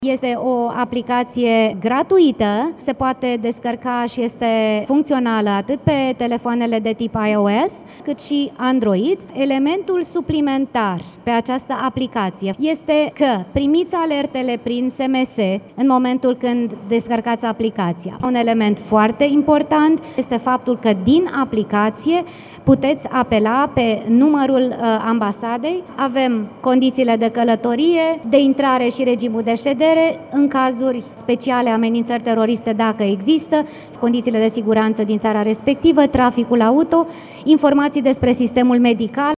Este o aplicație gratuită, se poate descărca și este funcțională atât pe telefoanele de tip iOS, cât și Android. Elementul suplimentar pe această aplicație este că primiți alertele prin SMS în momentul când descărcați aplicația. Un element foarte important este faptul că din aplicație puteți apela pe numărul ambasadei. Avem condițiile de călătorie, de intrare și regimul de ședere, în cazuri speciale amenințări teroriste dacă există, condițiile de siguranță din țara respectivă, traficul auto, informații despre sistemul medical.